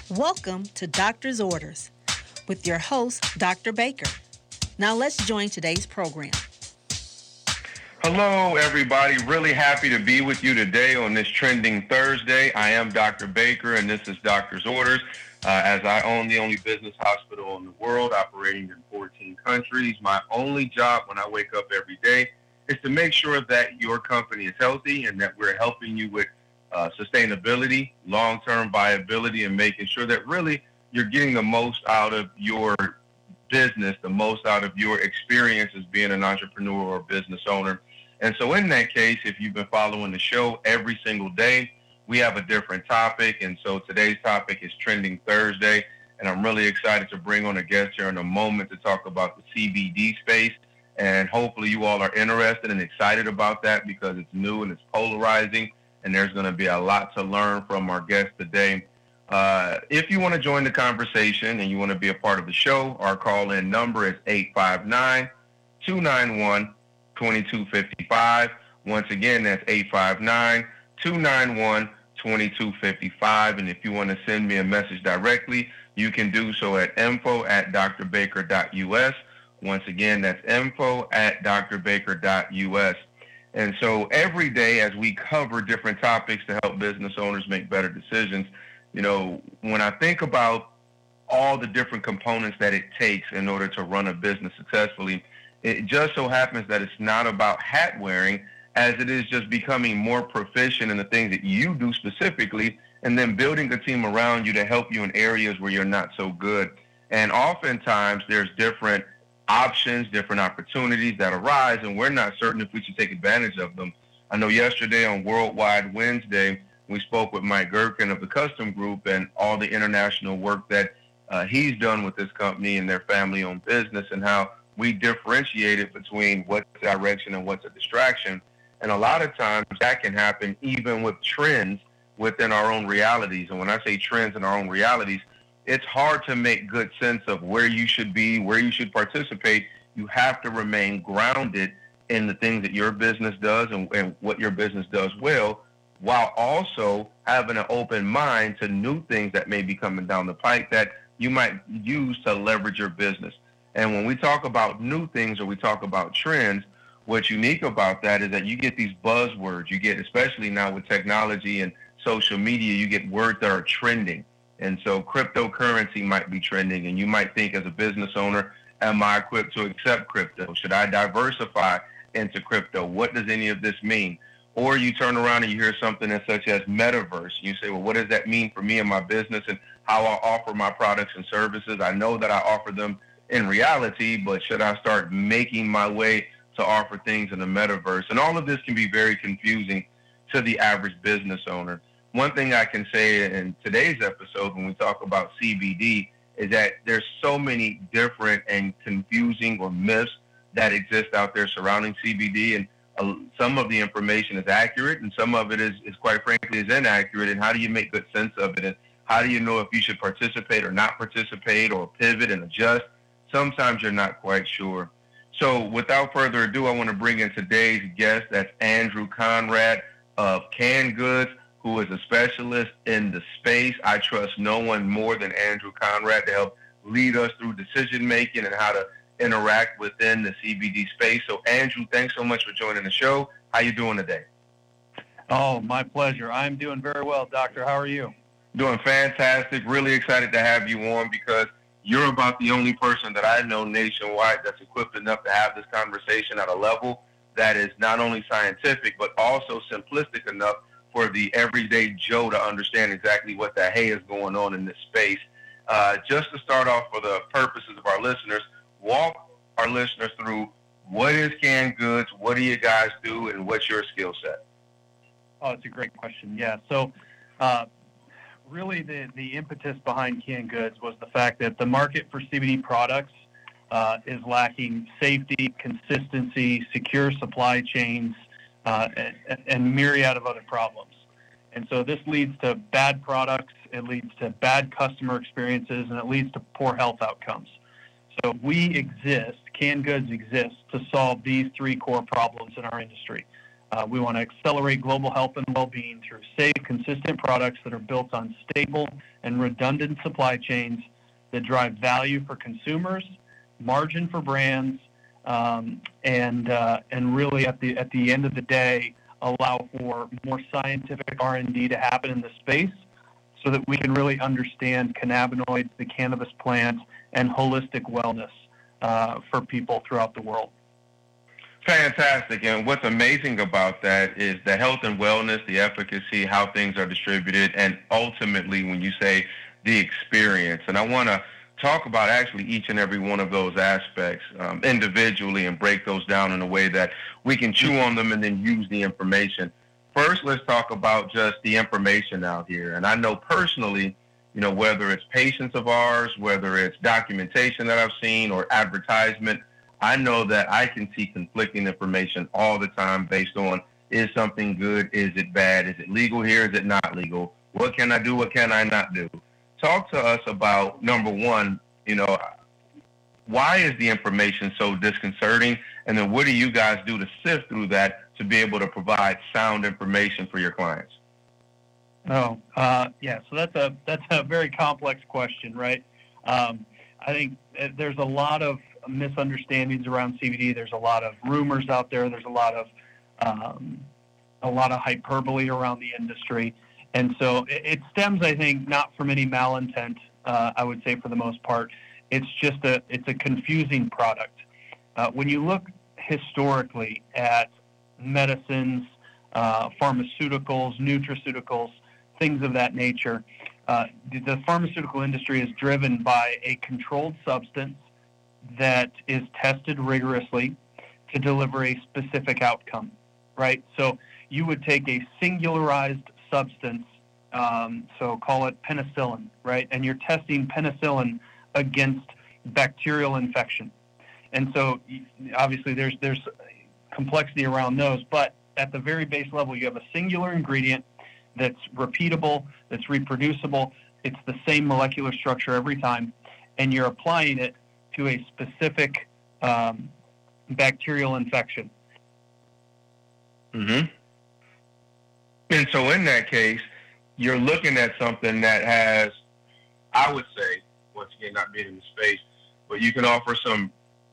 Welcome to Doctor's Orders with your host, Dr. Baker. Now let's join today's program. Hello, everybody. Really happy to be with you today on this Trending Thursday. I am Dr. Baker, and this is Doctor's Orders, as I own the only business hospital in the world operating in 14 countries. My only job when I wake up every day is to make sure that your company is healthy and that we're helping you with sustainability, long-term viability, and making sure that really you're getting the most out of your business, the most out of your experience as being an entrepreneur or business owner. And so in that case, if you've been following the show every single day, we have a different topic. And so today's topic is Trending Thursday. And I'm really excited to bring on a guest here in a moment to talk about the CBD space. And hopefully you all are interested and excited about that because it's new and it's polarizing. And there's going to be a lot to learn from our guest today. If you want to join the conversation and you want to be a part of the show, our call-in number is 859-291-2255. Once again, that's 859-291-2255. And if you want to send me a message directly, you can do so at info@drbaker.us. Once again, that's info@drbaker.us. And so every day as we cover different topics to help business owners make better decisions, you know, when I think about all the different components that it takes in order to run a business successfully, it just so happens that it's not about hat wearing as it is just becoming more proficient in the things that you do specifically and then building a team around you to help you in areas where you're not so good. And oftentimes there's different options, different opportunities that arise, and we're not certain if we should take advantage of them. I know yesterday on Worldwide Wednesday, we spoke with Mike Gherkin of the Custom Group and all the international work that he's done with this company and their family-owned business and how we differentiated between what's a direction and what's a distraction. And a lot of times that can happen even with trends within our own realities. And when I say trends in our own realities, it's hard to make good sense of where you should be, where you should participate. You have to remain grounded in the things that your business does and what your business does well, while also having an open mind to new things that may be coming down the pike that you might use to leverage your business. And when we talk about new things or we talk about trends, what's unique about that is that you get these buzzwords. You get, especially now with technology and social media, you get words that are trending. And so cryptocurrency might be trending, and you might think as a business owner, am I equipped to accept crypto? Should I diversify into crypto? What does any of this mean? Or you turn around and you hear something as such as metaverse. You say, well, what does that mean for me and my business and how I offer my products and services? I know that I offer them in reality, but should I start making my way to offer things in the metaverse? And all of this can be very confusing to the average business owner. One thing I can say in today's episode when we talk about CBD is that there's so many different and confusing or myths that exist out there surrounding CBD, and some of the information is accurate and some of it is quite frankly is inaccurate. And how do you make good sense of it? And how do you know if you should participate or not participate or pivot and adjust? Sometimes you're not quite sure. So without further ado, I want to bring in today's guest. That's Andrew Conrad of Canned Goods, who is a specialist in the space. I trust no one more than Andrew Conrad to help lead us through decision making and how to interact within the CBD space. So Andrew, thanks so much for joining the show. How you doing today? Oh, my pleasure. I'm doing very well, Doctor. How are you? Doing fantastic. Really excited to have you on because you're about the only person that I know nationwide that's equipped enough to have this conversation at a level that is not only scientific, but also simplistic enough for the everyday Joe to understand exactly what the hey is going on in this space. Just to start off for the purposes of our listeners, walk our listeners through what is Canned Goods, what do you guys do, and what's your skill set? Oh, it's a great question. Yeah, so really the impetus behind Canned Goods was the fact that the market for CBD products is lacking safety, consistency, secure supply chains, and myriad of other problems. And so this leads to bad products, it leads to bad customer experiences, and it leads to poor health outcomes. So we exist, Canned Goods exists to solve these three core problems in our industry. We want to accelerate global health and well-being through safe, consistent products that are built on stable and redundant supply chains that drive value for consumers, margin for brands, and really at the end of the day, allow for more scientific R&D to happen in the space, so that we can really understand cannabinoids, the cannabis plant, and holistic wellness for people throughout the world. Fantastic. And what's amazing about that is the health and wellness, the efficacy, how things are distributed, and ultimately when you say the experience. And I want to talk about actually each and every one of those aspects individually and break those down in a way that we can chew on them and then use the information. First, let's talk about just the information out here. And I know personally, whether it's patients of ours, whether it's documentation that I've seen or advertisement, I know that I can see conflicting information all the time based on, is something good? Is it bad? Is it legal here? Is it not legal? What can I do? What can I not do? Talk to us about, number one, why is the information so disconcerting? And then what do you guys do to sift through that to be able to provide sound information for your clients? So that's a very complex question, right? I think there's a lot of misunderstandings around CBD. There's a lot of rumors out there. There's a lot of hyperbole around the industry. And so it stems, I think, not from any malintent, I would say for the most part. It's just it's a confusing product. When you look historically at medicines, pharmaceuticals, nutraceuticals, things of that nature, the pharmaceutical industry is driven by a controlled substance that is tested rigorously to deliver a specific outcome, right? So you would take a singularized substance, so call it penicillin, right? And you're testing penicillin against bacterial infection. And so obviously there's complexity around those, but at the very base level, you have a singular ingredient that's repeatable, that's reproducible. It's the same molecular structure every time, and you're applying it to a specific bacterial infection. Mm-hmm. And so in that case, you're looking at something that has, I would say, once again, not being in the space, but you can offer some.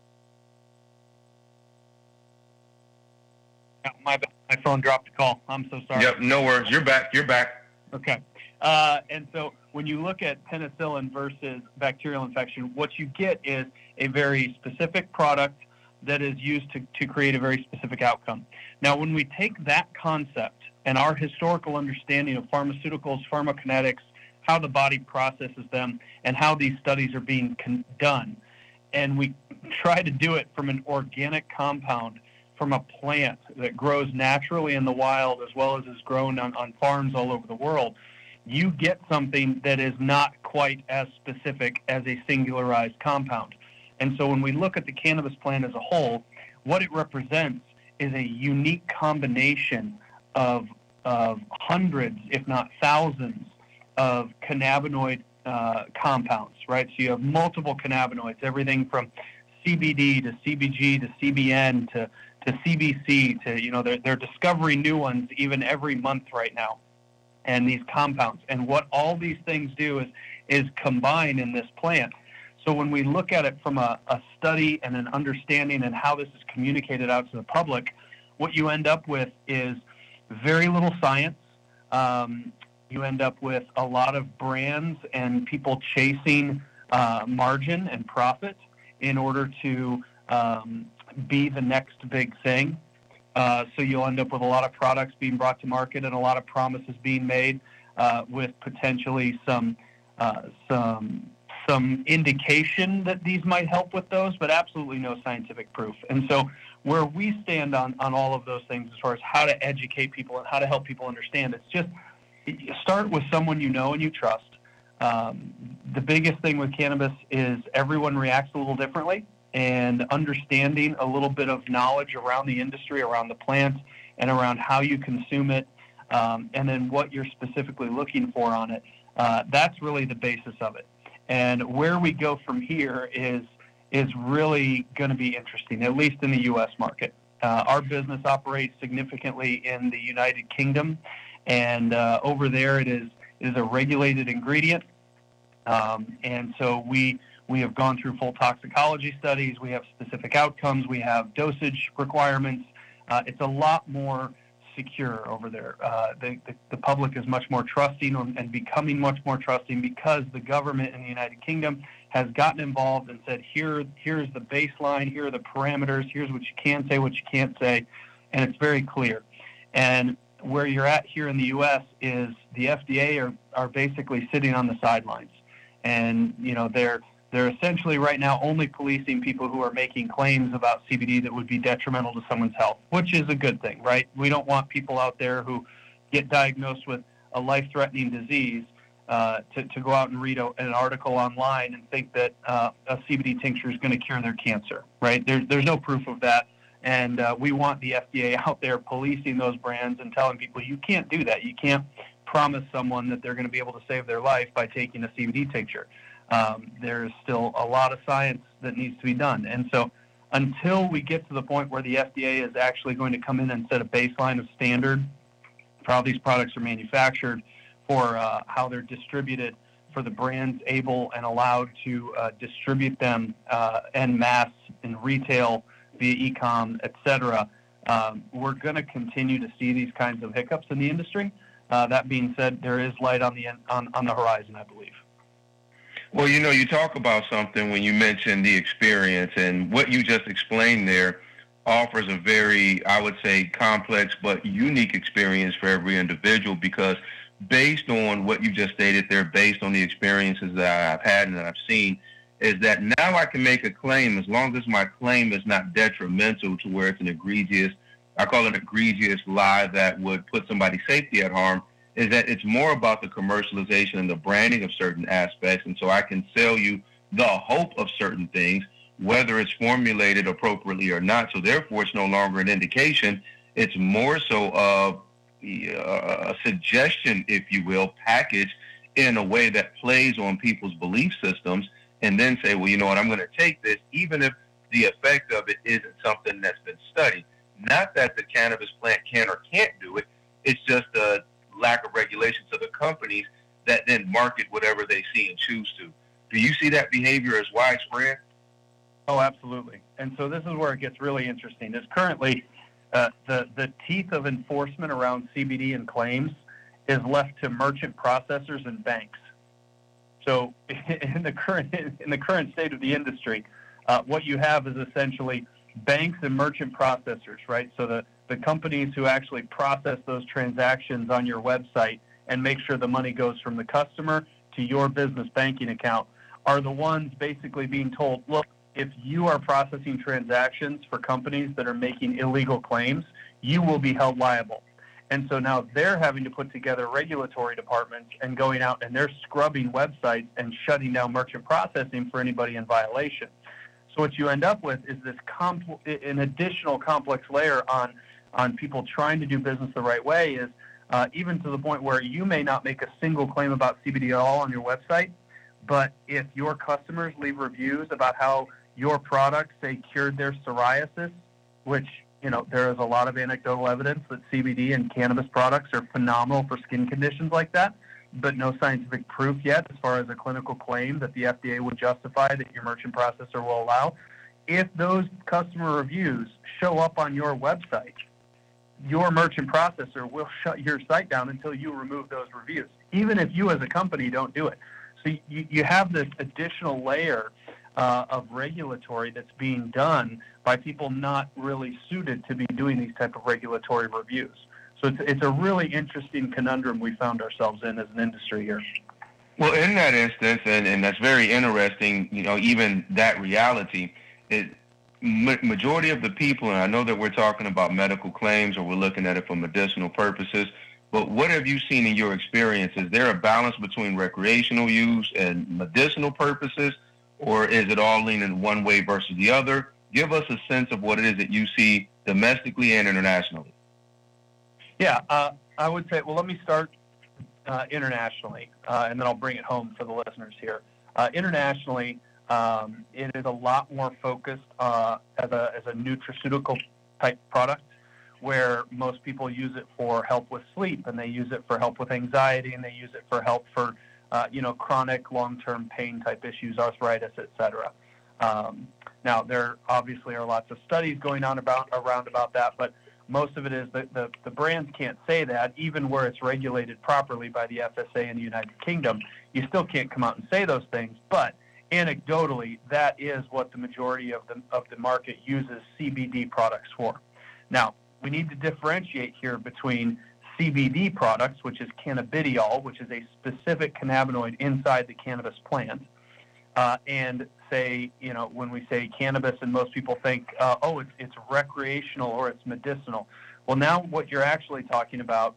My phone dropped a call. I'm so sorry. Yep, no worries. You're back. Okay. And so when you look at penicillin versus bacterial infection, what you get is a very specific product that is used to create a very specific outcome. Now, when we take that concept and our historical understanding of pharmaceuticals, pharmacokinetics, how the body processes them, and how these studies are being done, and we try to do it from an organic compound, from a plant that grows naturally in the wild as well as is grown on farms all over the world, you get something that is not quite as specific as a singularized compound. And so when we look at the cannabis plant as a whole, what it represents is a unique combination of hundreds, if not thousands, of cannabinoid compounds, right? So you have multiple cannabinoids, everything from CBD to CBG to CBN to CBC to, they're discovering new ones even every month right now, and these compounds. And what all these things do is combine in this plant. So when we look at it from a study and an understanding and how this is communicated out to the public, what you end up with is very little science. You end up with a lot of brands and people chasing margin and profit in order to be the next big thing. So you'll end up with a lot of products being brought to market and a lot of promises being made with potentially some indication that these might help with those, but absolutely no scientific proof. And so where we stand on all of those things as far as how to educate people and how to help people understand, it's just start with someone you know and you trust. The biggest thing with cannabis is everyone reacts a little differently, and understanding a little bit of knowledge around the industry, around the plant, and around how you consume it, and then what you're specifically looking for on it. That's really the basis of it. And where we go from here is really going to be interesting, at least in the U.S. market. Our business operates significantly in the United Kingdom, and over there it is a regulated ingredient. And so we have gone through full toxicology studies. We have specific outcomes. We have dosage requirements. It's a lot more secure over there. The public is much more trusting and becoming much more trusting because the government in the United Kingdom has gotten involved and said, here's the baseline, here are the parameters, here's what you can say, what you can't say, and it's very clear. And where you're at here in the U.S. is the FDA are basically sitting on the sidelines. And, they're essentially right now only policing people who are making claims about CBD that would be detrimental to someone's health, which is a good thing, right? We don't want people out there who get diagnosed with a life-threatening disease to go out and read an article online and think that a CBD tincture is going to cure their cancer, right? There's no proof of that. And we want the FDA out there policing those brands and telling people you can't do that. You can't promise someone that they're going to be able to save their life by taking a CBD tincture. There's still a lot of science that needs to be done. And so until we get to the point where the FDA is actually going to come in and set a baseline of standard for how these products are manufactured, for how they're distributed, for the brands able and allowed to distribute them en masse in retail, via e-com, et cetera, we're going to continue to see these kinds of hiccups in the industry. That being said, there is light on the horizon, I believe. Well, you talk about something when you mention the experience, and what you just explained there offers a very, I would say, complex but unique experience for every individual, because based on what you just stated there, based on the experiences that I've had and that I've seen, is that now I can make a claim as long as my claim is not detrimental to where it's an egregious, I call it egregious lie that would put somebody's safety at harm, is that it's more about the commercialization and the branding of certain aspects. And so I can sell you the hope of certain things, whether it's formulated appropriately or not. So therefore, it's no longer an indication. It's more so of a suggestion, if you will, packaged in a way that plays on people's belief systems, and then say, well, you know what, I'm going to take this, even if the effect of it isn't something that's been studied. Not that the cannabis plant can or can't do it. It's just a lack of regulation to the companies that then market whatever they see and choose to. Do you see that behavior as widespread? Oh, absolutely. And so this is where it gets really interesting. Is currently the teeth of enforcement around CBD and claims is left to merchant processors and banks. So in the current state of the industry, what you have is essentially banks and merchant processors, right? So the companies who actually process those transactions on your website and make sure the money goes from the customer to your business banking account are the ones basically being told, look, if you are processing transactions for companies that are making illegal claims, you will be held liable. And so now they're having to put together regulatory departments and going out and they're scrubbing websites and shutting down merchant processing for anybody in violation. So what you end up with is this an additional complex layer on people trying to do business the right way, is even to the point where you may not make a single claim about CBD at all on your website, but if your customers leave reviews about how your product, say, cured their psoriasis, which, there is a lot of anecdotal evidence that CBD and cannabis products are phenomenal for skin conditions like that, but no scientific proof yet as far as a clinical claim that the FDA would justify that your merchant processor will allow. If those customer reviews show up on your website, your merchant processor will shut your site down until you remove those reviews, even if you as a company don't do it. So you have this additional layer of regulatory that's being done by people not really suited to be doing these type of regulatory reviews. So it's a really interesting conundrum we found ourselves in as an industry here. Well, in that instance, and that's very interesting, even that reality, majority of the people, and I know that we're talking about medical claims or we're looking at it for medicinal purposes, but what have you seen in your experience? Is there a balance between recreational use and medicinal purposes, or is it all leaning one way versus the other? Give us a sense of what it is that you see domestically and internationally. Yeah, I would say, well, let me start internationally, and then I'll bring it home for the listeners here. Internationally, it is a lot more focused as a nutraceutical type product, where most people use it for help with sleep, and they use it for help with anxiety, and they use it for help for chronic long-term pain type issues, arthritis, etc. Now, there obviously are lots of studies going on around about that, but most of it is that the brands can't say that, even where it's regulated properly by the FSA in the United Kingdom. You still can't come out and say those things, but anecdotally, that is what the majority of the market uses CBD products for. Now, we need to differentiate here between CBD products, which is cannabidiol, which is a specific cannabinoid inside the cannabis plant, and say, when we say cannabis and most people think, it's recreational or it's medicinal. Well, now what you're actually talking about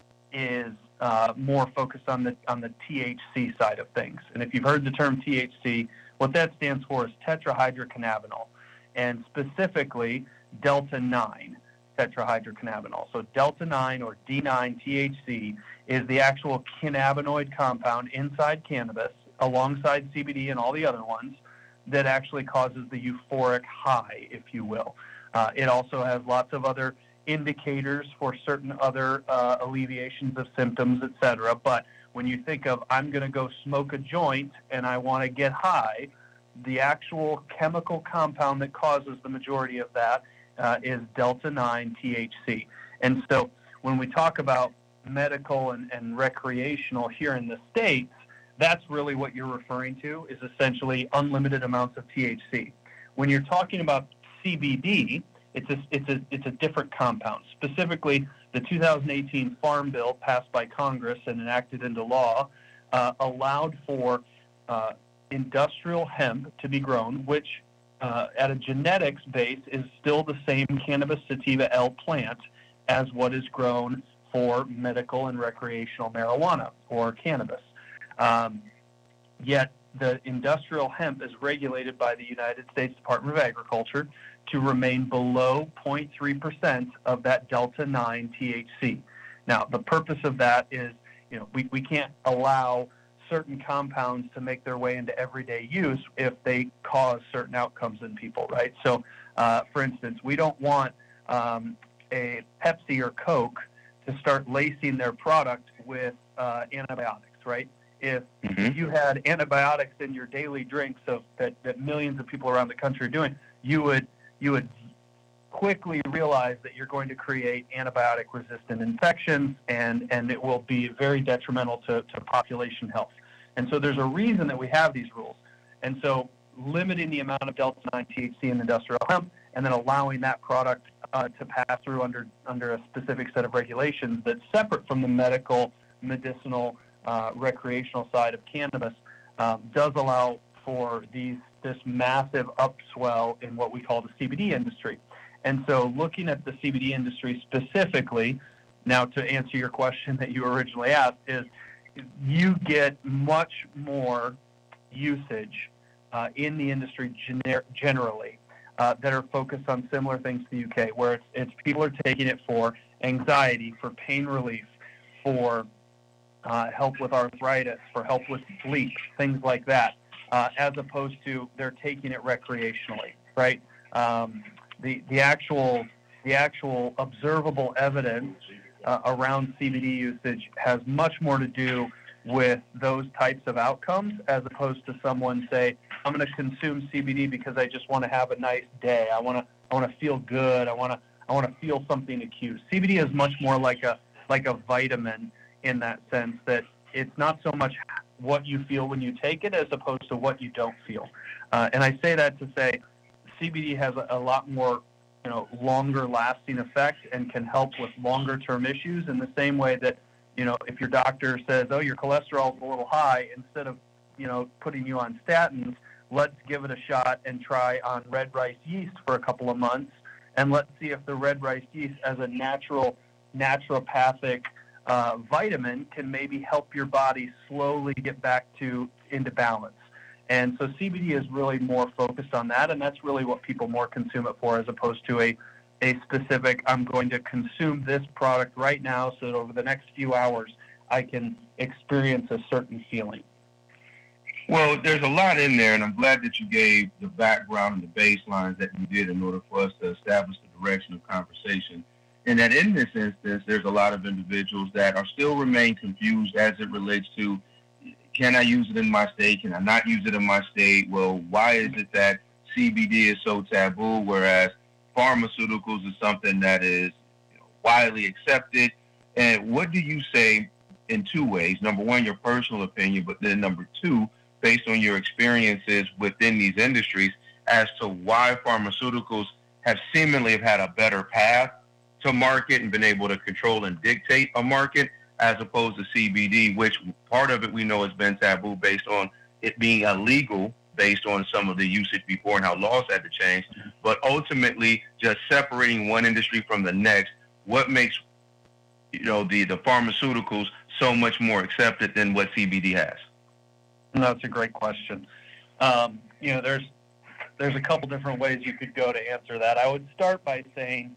is more focused on the THC side of things. And if you've heard the term THC, what that stands for is tetrahydrocannabinol, and specifically delta-9 tetrahydrocannabinol. So delta-9 or D9 THC is the actual cannabinoid compound inside cannabis, alongside CBD and all the other ones, that actually causes the euphoric high, if you will. It also has lots of other indicators for certain other alleviations of symptoms, etc. But when you think of, I'm going to go smoke a joint and I want to get high, the actual chemical compound that causes the majority of that is delta-9 THC. And so when we talk about medical and recreational here in the States, that's really what you're referring to, is essentially unlimited amounts of THC. When you're talking about CBD, it's a different compound. Specifically, the 2018 Farm Bill passed by Congress and enacted into law allowed for industrial hemp to be grown, which at a genetics base is still the same Cannabis sativa L plant as what is grown for medical and recreational marijuana or cannabis. Yet the industrial hemp is regulated by the United States Department of Agriculture to remain below 0.3% of that delta-9 THC. Now, the purpose of that is, we can't allow certain compounds to make their way into everyday use if they cause certain outcomes in people, right? So, for instance, we don't want a Pepsi or Coke to start lacing their product with antibiotics, right? If you had antibiotics in your daily drinks that millions of people around the country are doing, you would quickly realize that you're going to create antibiotic-resistant infections, and it will be very detrimental to population health. And so there's a reason that we have these rules. And so limiting the amount of delta-9 THC in industrial hemp and then allowing that product to pass through under a specific set of regulations that's separate from the medicinal, recreational side of cannabis does allow for this massive upswell in what we call the CBD industry. And so looking at the CBD industry specifically, now to answer your question that you originally asked, is you get much more usage in the industry generally that are focused on similar things to the UK, where it's people are taking it for anxiety, for pain relief, for help with arthritis, for help with sleep, things like that, as opposed to they're taking it recreationally, right? The actual observable evidence around CBD usage has much more to do with those types of outcomes, as opposed to someone say, I'm going to consume CBD because I just want to have a nice day. I want to feel good. I want to feel something acute. CBD is much more like a vitamin in that sense, that it's not so much what you feel when you take it as opposed to what you don't feel. And I say that to say CBD has a lot more longer lasting effect and can help with longer term issues, in the same way that, if your doctor says, oh, your cholesterol is a little high, instead of, putting you on statins, let's give it a shot and try on red rice yeast for a couple of months, and let's see if the red rice yeast as a naturopathic vitamin can maybe help your body slowly get back into balance. And so CBD is really more focused on that, and that's really what people more consume it for, as opposed to a specific, I'm going to consume this product right now so that over the next few hours I can experience a certain feeling. Well, there's a lot in there, and I'm glad that you gave the background and the baselines that you did in order for us to establish the direction of conversation. And that in this instance, there's a lot of individuals that are still remain confused as it relates to, can I use it in my state? Can I not use it in my state? Well, why is it that CBD is so taboo, whereas pharmaceuticals is something that is widely accepted? And what do you say in two ways? Number one, your personal opinion, but then number two, based on your experiences within these industries, as to why pharmaceuticals have seemingly had a better path to market and been able to control and dictate a market, as opposed to CBD, which part of it we know has been taboo based on it being illegal based on some of the usage before and how laws had to change. But ultimately, just separating one industry from the next, what makes the pharmaceuticals so much more accepted than what CBD has? That's a great question. There's a couple different ways you could go to answer that. I would start by saying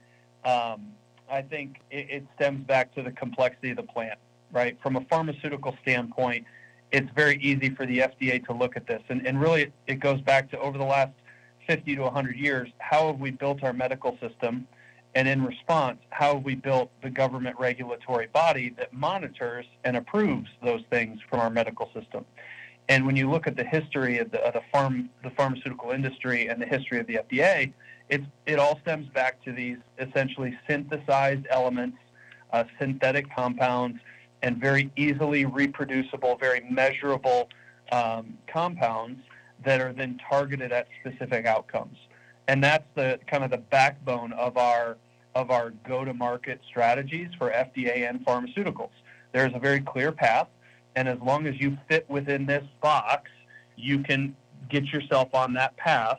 I think it stems back to the complexity of the plant, right? From a pharmaceutical standpoint, it's very easy for the FDA to look at this. And really, it goes back to over the last 50 to 100 years, how have we built our medical system? And in response, how have we built the government regulatory body that monitors and approves those things from our medical system? And when you look at the history of the pharmaceutical industry and the history of the FDA, it all stems back to these essentially synthesized elements, synthetic compounds, and very easily reproducible, very measurable compounds that are then targeted at specific outcomes. And that's the kind of the backbone of our go-to-market strategies for FDA and pharmaceuticals. There's a very clear path, and as long as you fit within this box, you can get yourself on that path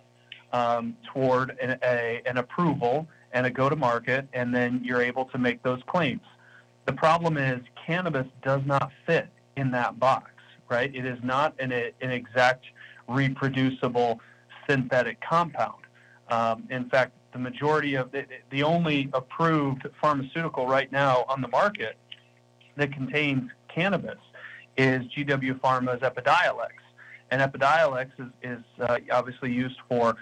toward an approval and a go-to-market, and then you're able to make those claims. The problem is cannabis does not fit in that box, right? It is not an exact reproducible synthetic compound. In fact, the majority of the only approved pharmaceutical right now on the market that contains cannabis is GW Pharma's Epidiolex. And Epidiolex is obviously used for,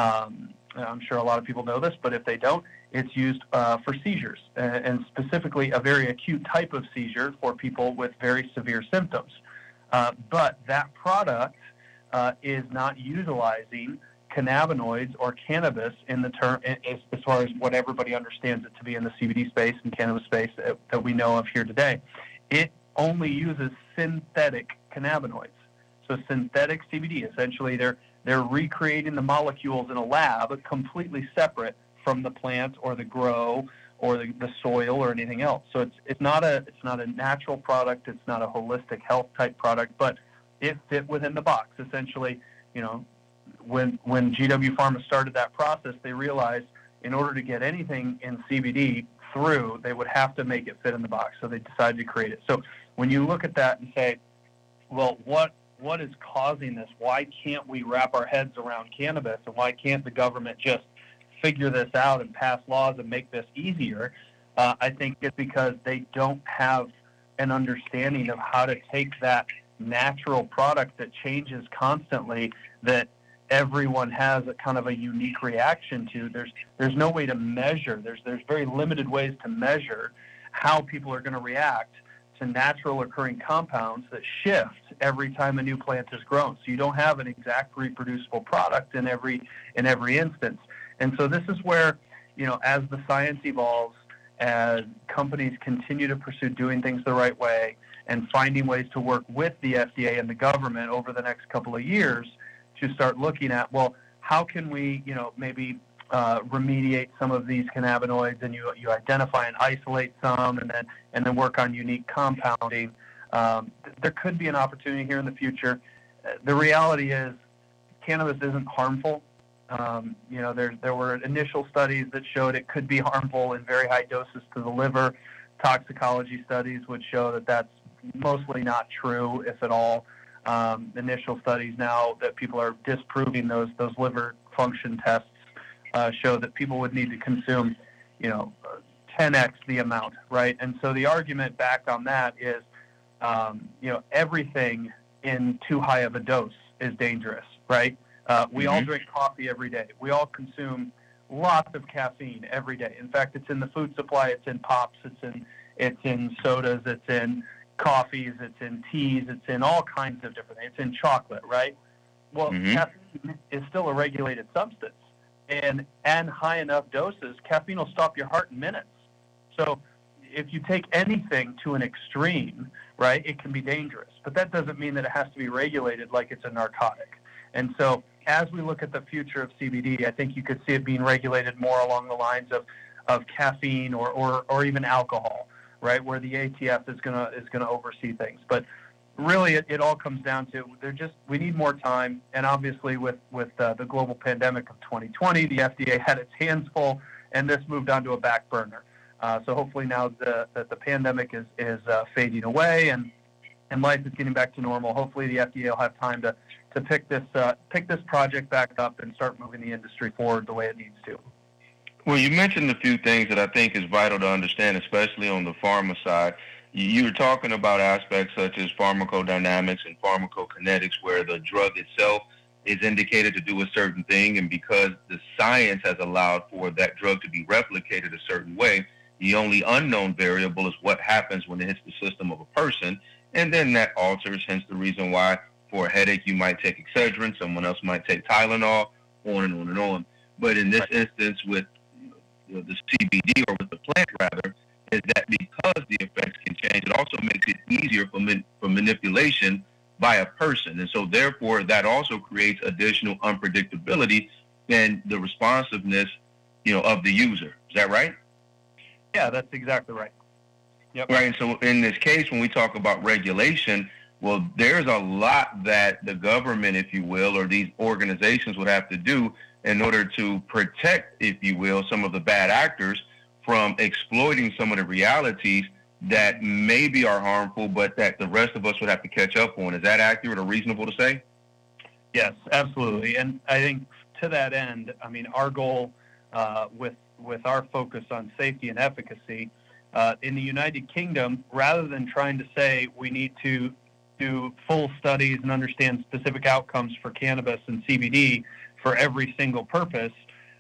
I'm sure a lot of people know this, but if they don't, it's used for seizures, and specifically a very acute type of seizure for people with very severe symptoms. But that product is not utilizing cannabinoids or cannabis in the term, as far as what everybody understands it to be in the CBD space and cannabis space that we know of here today. It only uses synthetic cannabinoids. So synthetic CBD, essentially they're recreating the molecules in a lab completely separate from the plant or the grow or the soil or anything else. So it's not a natural product, it's not a holistic health type product, but it fit within the box. Essentially, when GW Pharma started that process, they realized in order to get anything in CBD through, they would have to make it fit in the box. So they decided to create it. So when you look at that and say, well, what is causing this? Why can't we wrap our heads around cannabis, and why can't the government just figure this out and pass laws and make this easier? I think it's because they don't have an understanding of how to take that natural product that changes constantly, that everyone has a kind of a unique reaction to. There's no way to measure. There's very limited ways to measure how people are going to react to natural occurring compounds that shift every time a new plant is grown. So you don't have an exact reproducible product in every instance. And so this is where, as the science evolves, as companies continue to pursue doing things the right way and finding ways to work with the FDA and the government over the next couple of years to start looking at, well, how can we, maybe remediate some of these cannabinoids, and you identify and isolate some, and then work on unique compounding. There could be an opportunity here in the future. The reality is, cannabis isn't harmful. There were initial studies that showed it could be harmful in very high doses to the liver. Toxicology studies would show that that's mostly not true, if at all. Initial studies now that people are disproving those liver function tests show that people would need to consume, 10x the amount, right? And so the argument back on that is, everything in too high of a dose is dangerous, right? We all drink coffee every day. We all consume lots of caffeine every day. In fact, it's in the food supply, it's in pops, it's in sodas, it's in coffees, it's in teas, it's in all kinds of different things. It's in chocolate, right? Well, caffeine is still a regulated substance. And high enough doses, caffeine will stop your heart in minutes. So if you take anything to an extreme, right, it can be dangerous. But that doesn't mean that it has to be regulated like it's a narcotic. And so as we look at the future of CBD, I think you could see it being regulated more along the lines of caffeine or even alcohol, right, where the ATF is gonna oversee things. But really, it all comes down to we need more time, and obviously with the global pandemic of 2020, the FDA had its hands full, and this moved on to a back burner. So hopefully now that the pandemic is fading away and life is getting back to normal, hopefully the FDA will have time to pick this project back up and start moving the industry forward the way it needs to. Well, you mentioned a few things that I think is vital to understand, especially on the pharma side. You were talking about aspects such as pharmacodynamics and pharmacokinetics, where the drug itself is indicated to do a certain thing, and because the science has allowed for that drug to be replicated a certain way, the only unknown variable is what happens when it hits the system of a person, and then that alters, hence the reason why for a headache you might take Excedrin, someone else might take Tylenol, on and on and on. But in this instance with the CBD, or with the plant rather, is that because the effects can change, it also makes it easier for manipulation by a person. And so therefore that also creates additional unpredictability in the responsiveness, of the user. Is that right? Yeah, that's exactly right. Yep. Right. And so in this case, when we talk about regulation, well, there's a lot that the government, if you will, or these organizations would have to do in order to protect, if you will, some of the bad actors from exploiting some of the realities that maybe are harmful, but that the rest of us would have to catch up on. Is that accurate or reasonable to say? Yes, absolutely. And I think to that end, I mean, our goal with our focus on safety and efficacy in the United Kingdom, rather than trying to say we need to do full studies and understand specific outcomes for cannabis and CBD for every single purpose,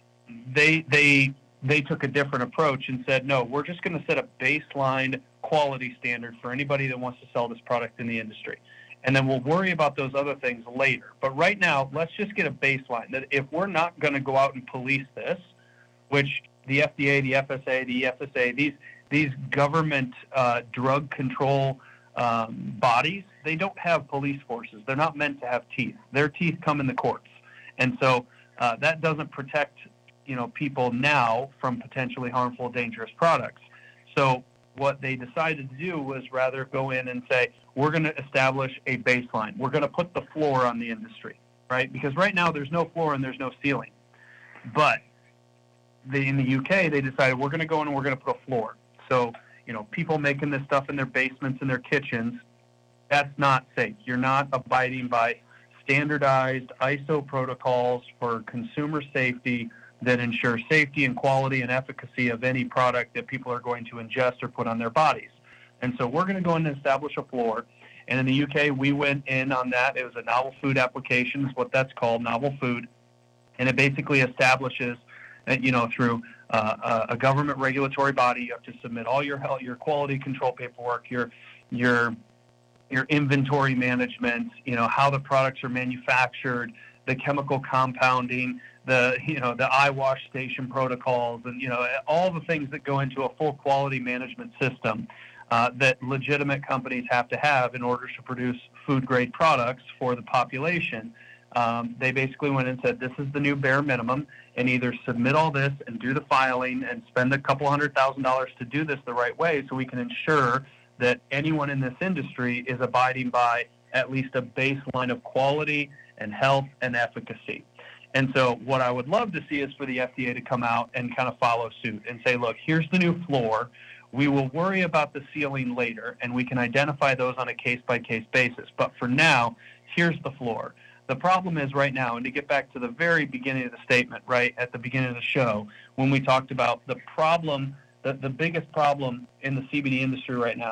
they took a different approach and said, no, we're just going to set a baseline quality standard for anybody that wants to sell this product in the industry. And then we'll worry about those other things later. But right now, let's just get a baseline that if we're not going to go out and police this, which the FDA, the FSA, the EFSA, these government drug control bodies, they don't have police forces. They're not meant to have teeth. Their teeth come in the courts. And so that doesn't protect people now from potentially harmful, dangerous products. So what they decided to do was rather go in and say, we're going to establish a baseline. We're going to put the floor on the industry, right? Because right now there's no floor and there's no ceiling. But in the UK, they decided we're going to go in and we're going to put a floor. So, people making this stuff in their basements and their kitchens, that's not safe. You're not abiding by standardized ISO protocols for consumer safety that ensure safety and quality and efficacy of any product that people are going to ingest or put on their bodies. And so we're going to go in and establish a floor. And in the UK, we went in on that. It was a novel food application, is what that's called, novel food. And it basically establishes, through a government regulatory body, you have to submit all your quality control paperwork, your inventory management, how the products are manufactured, the chemical compounding, the eyewash station protocols, and all the things that go into a full quality management system that legitimate companies have to have in order to produce food grade products for the population. They basically went and said, this is the new bare minimum, and either submit all this and do the filing and spend a couple $100,000 to do this the right way so we can ensure that anyone in this industry is abiding by at least a baseline of quality and health and efficacy. And so what I would love to see is for the FDA to come out and kind of follow suit and say, look, here's the new floor. We will worry about the ceiling later, and we can identify those on a case-by-case basis. But for now, here's the floor. The problem is right now, and to get back to the very beginning of the statement, right at the beginning of the show, when we talked about the problem, the biggest problem in the CBD industry right now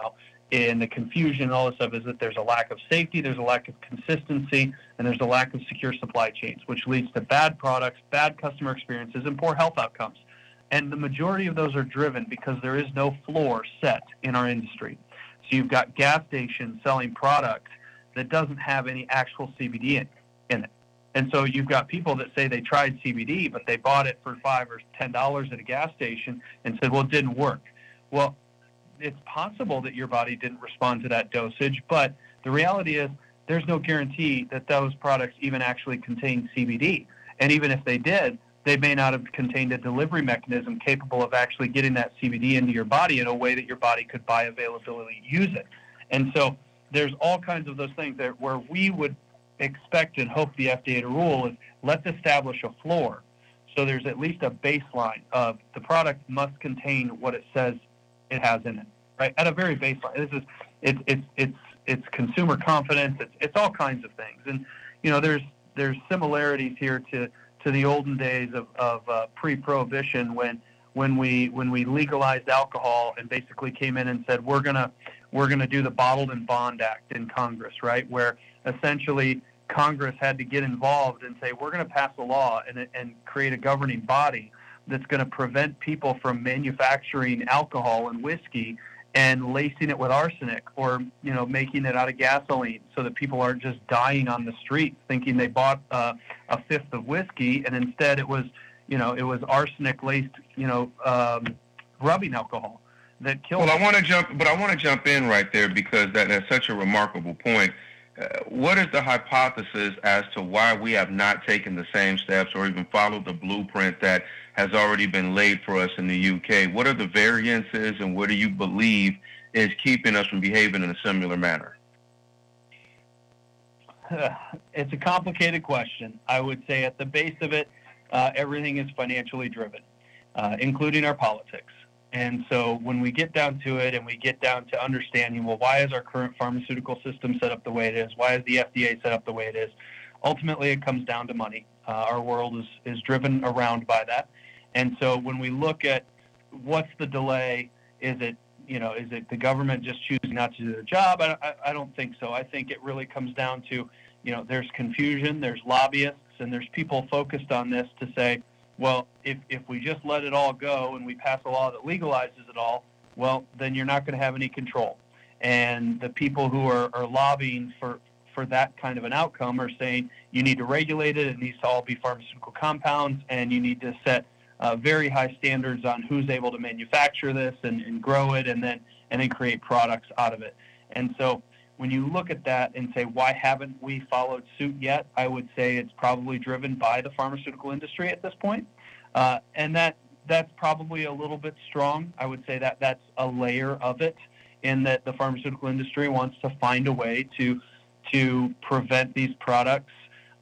and the confusion and all this stuff is that there's a lack of safety, there's a lack of consistency, and there's a lack of secure supply chains, which leads to bad products, bad customer experiences, and poor health outcomes. And the majority of those are driven because there is no floor set in our industry. So you've got gas stations selling products that doesn't have any actual CBD in it. And so you've got people that say they tried CBD, but they bought it for $5 or $10 at a gas station and said, well, it didn't work. Well, it's possible that your body didn't respond to that dosage, but the reality is there's no guarantee that those products even actually contain CBD. And even if they did, they may not have contained a delivery mechanism capable of actually getting that CBD into your body in a way that your body could bioavailability use it. And so there's all kinds of those things that where we would expect and hope the FDA to rule is let's establish a floor. So there's at least a baseline of the product must contain what it says it has in it, right? At a very baseline. This is it's consumer confidence. It's all kinds of things. And there's similarities here to the olden days of pre-prohibition when we legalized alcohol and basically came in and said we're gonna do the Bottled and Bond Act in Congress, right? Where essentially Congress had to get involved and say we're going to pass a law and create a governing body that's going to prevent people from manufacturing alcohol and whiskey and lacing it with arsenic or making it out of gasoline so that people aren't just dying on the streets thinking they bought a fifth of whiskey and instead it was arsenic laced rubbing alcohol that killed. Well, I want to jump in right there because that's such a remarkable point. What is the hypothesis as to why we have not taken the same steps or even followed the blueprint that has already been laid for us in the UK? What are the variances and what do you believe is keeping us from behaving in a similar manner? It's a complicated question. I would say at the base of it, everything is financially driven, including our politics. And so when we get down to it and we get down to understanding, well, why is our current pharmaceutical system set up the way it is? Why is the FDA set up the way it is? Ultimately, it comes down to money. Our world is driven around by that. And so when we look at what's the delay, is it the government just choosing not to do their job? I don't think so. I think it really comes down to, there's confusion, there's lobbyists, and there's people focused on this to say, well, if we just let it all go and we pass a law that legalizes it all, well, then you're not going to have any control. And the people who are lobbying for that kind of an outcome are saying you need to regulate it, it needs to all be pharmaceutical compounds, and you need to set very high standards on who's able to manufacture this and grow it and then create products out of it. And so when you look at that and say, why haven't we followed suit yet? I would say it's probably driven by the pharmaceutical industry at this point. And that's probably a little bit strong. I would say that's a layer of it in that the pharmaceutical industry wants to find a way to prevent these products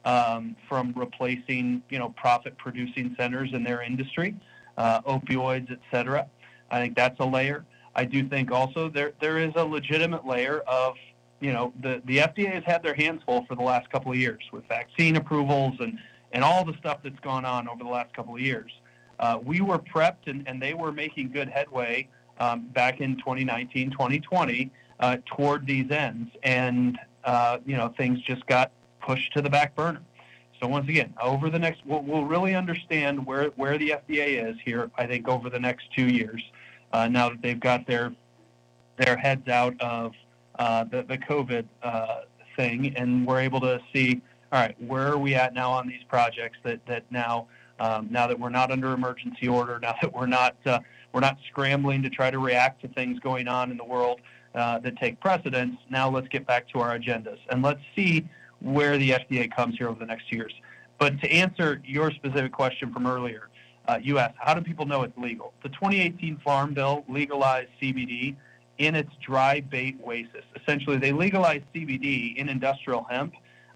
from replacing, profit-producing centers in their industry, opioids, et cetera. I think that's a layer. I do think also there is a legitimate layer of, the FDA has had their hands full for the last couple of years with vaccine approvals and all the stuff that's gone on over the last couple of years. We were prepped and they were making good headway back in 2019, 2020 toward these ends. And, things just got pushed to the back burner. So once again, over the next, we'll really understand where the FDA is here, I think, over the next 2 years, now that they've got their heads out of the COVID thing, and we're able to see, all right, where are we at now on these projects that now that we're not under emergency order, now that we're not scrambling to try to react to things going on in the world that take precedence. Now let's get back to our agendas and let's see where the FDA comes here over the next 2 years. But to answer your specific question from earlier, you asked, how do people know it's legal? The 2018 Farm Bill legalized CBD in its dry bait oasis. Essentially, they legalized CBD in industrial hemp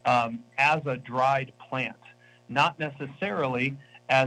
as a dried plant, not necessarily as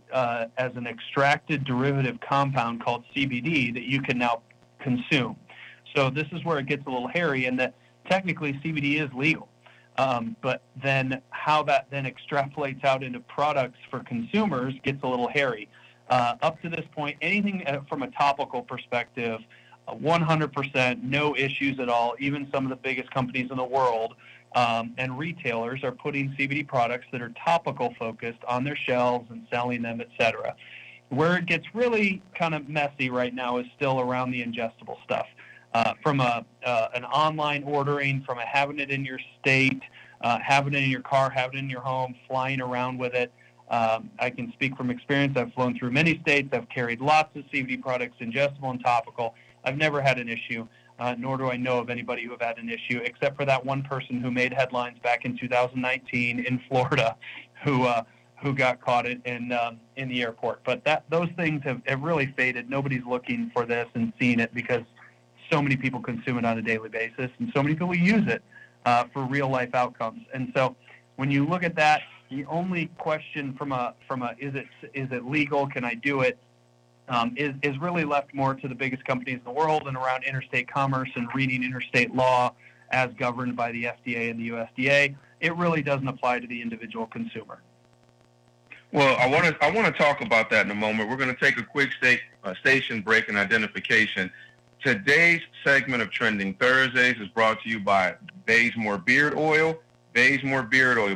an extracted derivative compound called CBD that you can now consume. So this is where it gets a little hairy in that technically CBD is legal. But then how that then extrapolates out into products for consumers gets a little hairy. Up to this point, anything from a topical perspective 100%, no issues at all. Even some of the biggest companies in the world and retailers are putting CBD products that are topical focused on their shelves and selling them, etc. Where it gets really kind of messy right now is still around the ingestible stuff. From an online ordering, from having it in your state, having it in your car, having it in your home, flying around with it. I can speak from experience. I've flown through many states. I've carried lots of CBD products, ingestible and topical. I've never had an issue, nor do I know of anybody who have had an issue, except for that one person who made headlines back in 2019 in Florida who got caught in the airport. But those things have really faded. Nobody's looking for this and seeing it because so many people consume it on a daily basis and so many people use it for real life outcomes. And so when you look at that, the only question from a is it legal? Can I do it? Is really left more to the biggest companies in the world and around interstate commerce and reading interstate law as governed by the FDA and the USDA. It really doesn't apply to the individual consumer. Well, I want to talk about that in a moment. We're going to take a quick station break and identification. Today's segment of Trending Thursdays is brought to you by Bazemore Beard Oil. Bazemore Beard Oil,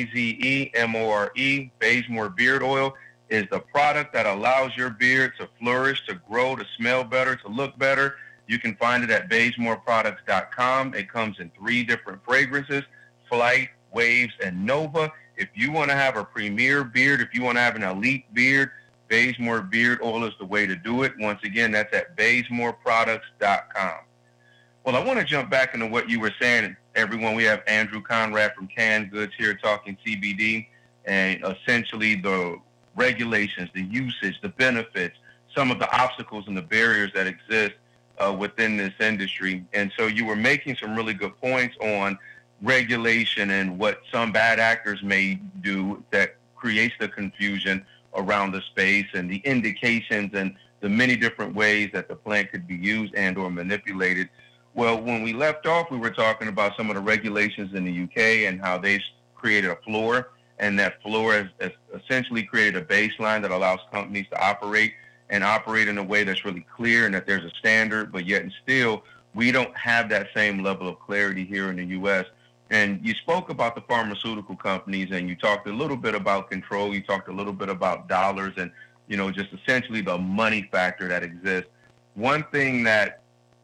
Bazemore. Bazemore Beard Oil is the product that allows your beard to flourish, to grow, to smell better, to look better. You can find it at bazemoreproducts.com. It comes in 3 different fragrances, Flight, Waves, and Nova. If you want to have a premier beard, if you want to have an elite beard, Bazemore Beard Oil is the way to do it. Once again, that's at bazemoreproducts.com. Well, I want to jump back into what you were saying, everyone. We have Andrew Conrad from Canned Goods here talking CBD and essentially the regulations, the usage, the benefits, some of the obstacles and the barriers that exist within this industry. And so you were making some really good points on regulation and what some bad actors may do that creates the confusion around the space and the indications and the many different ways that the plant could be used and or manipulated. Well, when we left off, we were talking about some of the regulations in the UK and how they've created a floor, and that floor has essentially created a baseline that allows companies to operate in a way that's really clear and that there's a standard, but yet and still, we don't have that same level of clarity here in the U.S. And you spoke about the pharmaceutical companies, and you talked a little bit about control. You talked a little bit about dollars and, just essentially the money factor that exists. One thing that,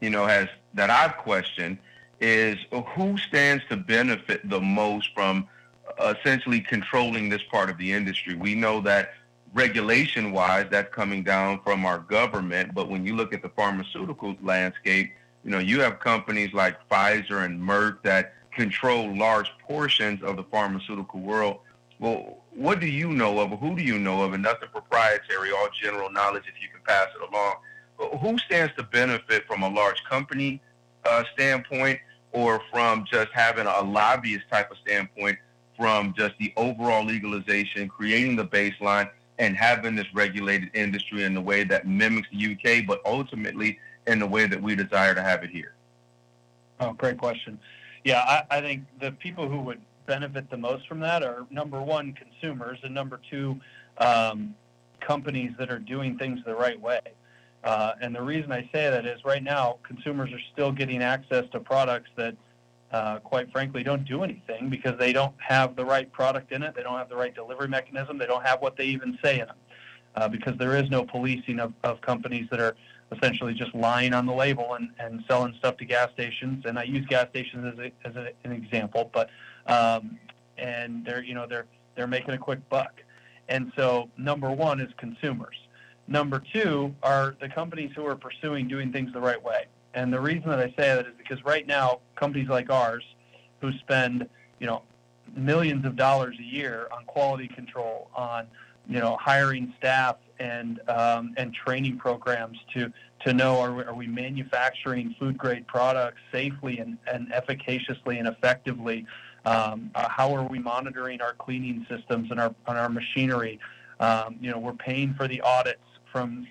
that I've questioned is who stands to benefit the most from essentially controlling this part of the industry. We know that regulation-wise, that's coming down from our government, but when you look at the pharmaceuticals landscape, you have companies like Pfizer and Merck that control large portions of the pharmaceutical world. Well, what do you know of, or who do you know of, and nothing proprietary, all general knowledge if you can pass it along, but who stands to benefit from a large company standpoint, or from just having a lobbyist type of standpoint, from just the overall legalization, creating the baseline, and having this regulated industry in the way that mimics the UK, but ultimately in the way that we desire to have it here? Oh, great question. Yeah, I think the people who would benefit the most from that are, number one, consumers, and number two, companies that are doing things the right way. And the reason I say that is right now, consumers are still getting access to products that, quite frankly, don't do anything because they don't have the right product in it. They don't have the right delivery mechanism. They don't have what they even say in them because there is no policing of companies that are essentially just lying on the label and selling stuff to gas stations. And I use gas stations as an example, but and they're making a quick buck. And so number one is consumers. Number two are the companies who are pursuing doing things the right way. And the reason that I say that is because right now companies like ours who spend millions of dollars a year on quality control, on hiring staff and training programs to know are we manufacturing food grade products safely and efficaciously and effectively? How are we monitoring our cleaning systems and our machinery? We're paying for the audits from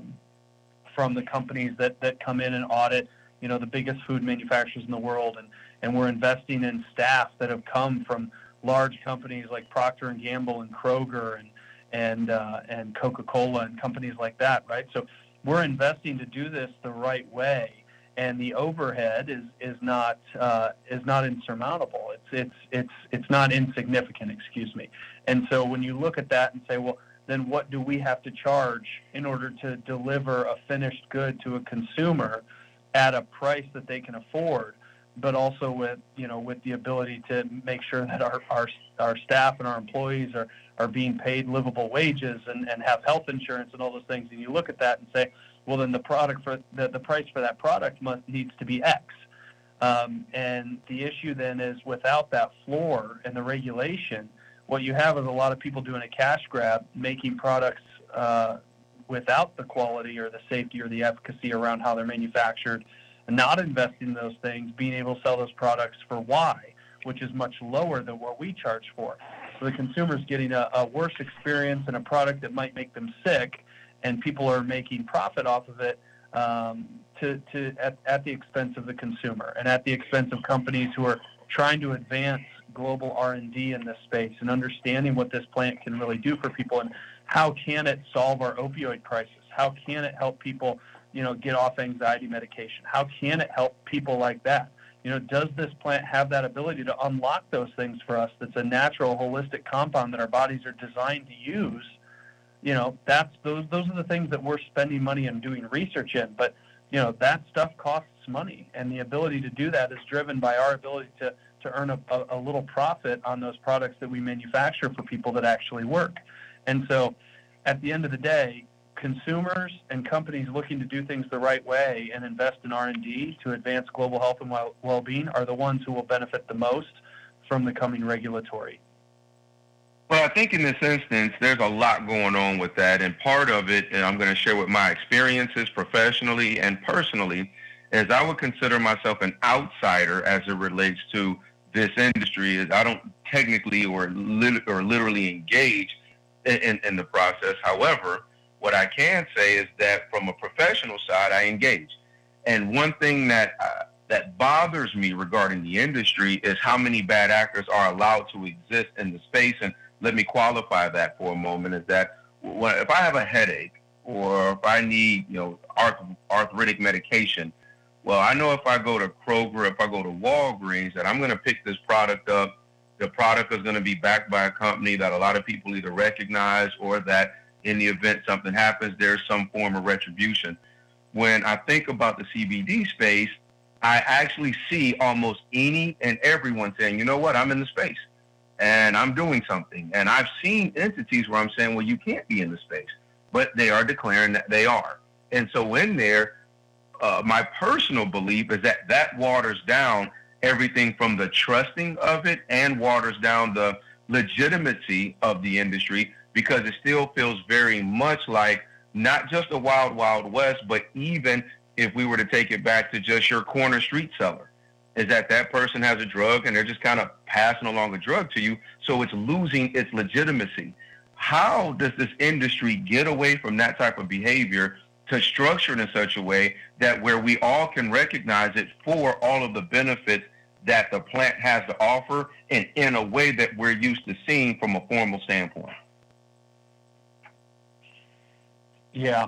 the companies that come in and audit the biggest food manufacturers in the world, and we're investing in staff that have come from large companies like Procter & Gamble and Kroger and Coca-Cola and companies like that, right? So we're investing to do this the right way, and the overhead is not insurmountable. It's not insignificant, excuse me. And so when you look at that and say, well, then what do we have to charge in order to deliver a finished good to a consumer at a price that they can afford, but also with the ability to make sure that our staff and our employees are being paid livable wages and have health insurance and all those things. And you look at that and say, well, then the price for that product needs to be X. And the issue then is, without that floor and the regulation, what you have is a lot of people doing a cash grab, making products without the quality or the safety or the efficacy around how they're manufactured, and not investing in those things, being able to sell those products for Y, which is much lower than what we charge for. So the consumer's getting a worse experience and a product that might make them sick, and people are making profit off of it at the expense of the consumer and at the expense of companies who are trying to advance global R&D in this space and understanding what this plant can really do for people and how can it solve our opioid crisis? How can it help people, get off anxiety medication? How can it help people like that? Does this plant have that ability to unlock those things for us? That's a natural, holistic compound that our bodies are designed to use. Those are the things that we're spending money and doing research in. But, that stuff costs money, and the ability to do that is driven by our ability to earn a little profit on those products that we manufacture for people that actually work. And so at the end of the day, consumers and companies looking to do things the right way and invest in R&D to advance global health and well-being are the ones who will benefit the most from the coming regulatory. Well, I think in this instance, there's a lot going on with that. And part of it, and I'm going to share with my experiences professionally and personally, is I would consider myself an outsider as it relates to this industry. Is I don't technically or literally engage in the process. However, what I can say is that from a professional side, I engage. And one thing that bothers me regarding the industry is how many bad actors are allowed to exist in the space. And let me qualify that for a moment, is that if I have a headache or if I need, arthritic medication, well, I know if I go to Kroger, if I go to Walgreens, that I'm going to pick this product up. The product is going to be backed by a company that a lot of people either recognize, or that in the event something happens, there's some form of retribution. When I think about the CBD space, I actually see almost any and everyone saying, you know what, I'm in the space and I'm doing something. And I've seen entities where I'm saying, well, you can't be in the space, but they are declaring that they are. And so in there, my personal belief is that waters down everything from the trusting of it and waters down the legitimacy of the industry, because it still feels very much like not just a wild, wild west, but even if we were to take it back to just your corner street seller, is that person has a drug and they're just kind of passing along a drug to you. So it's losing its legitimacy. How does this industry get away from that type of behavior to structure it in such a way that where we all can recognize it for all of the benefits that the plant has to offer, and in a way that we're used to seeing from a formal standpoint? Yeah.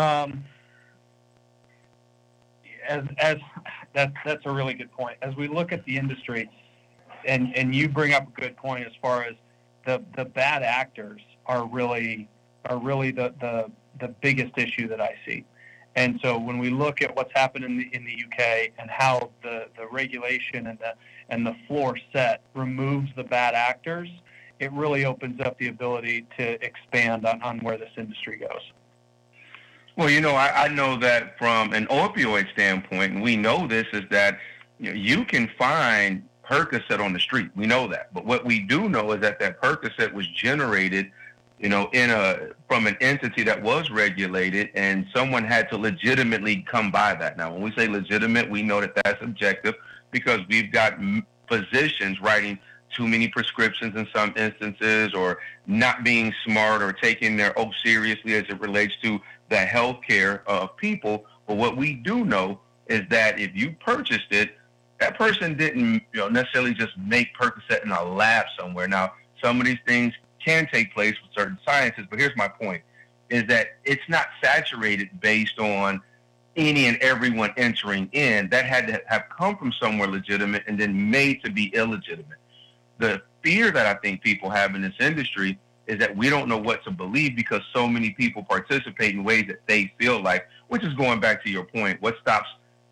That's a really good point. As we look at the industry, and you bring up a good point as far as the bad actors are really the biggest issue that I see. And so when we look at what's happened in the UK and how the regulation and the floor set removes the bad actors, it really opens up the ability to expand on where this industry goes. Well, I know that from an opioid standpoint, and we know this, is that you can find Percocet on the street. We know that. But what we do know is that Percocet was generated, from an entity that was regulated, and someone had to legitimately come by that. Now, when we say legitimate, we know that that's subjective, because we've got physicians writing too many prescriptions in some instances, or not being smart, or taking their oath seriously as it relates to the health care of people. But what we do know is that if you purchased it, that person didn't necessarily just make Percocet in a lab somewhere. Now, some of these things can take place with certain sciences, but here's my point. is that it's not saturated based on any and everyone entering in. That had to have come from somewhere legitimate and then made to be illegitimate. The fear that I think people have in this industry is that we don't know what to believe because so many people participate in ways that they feel like, which is going back to your point, what stops,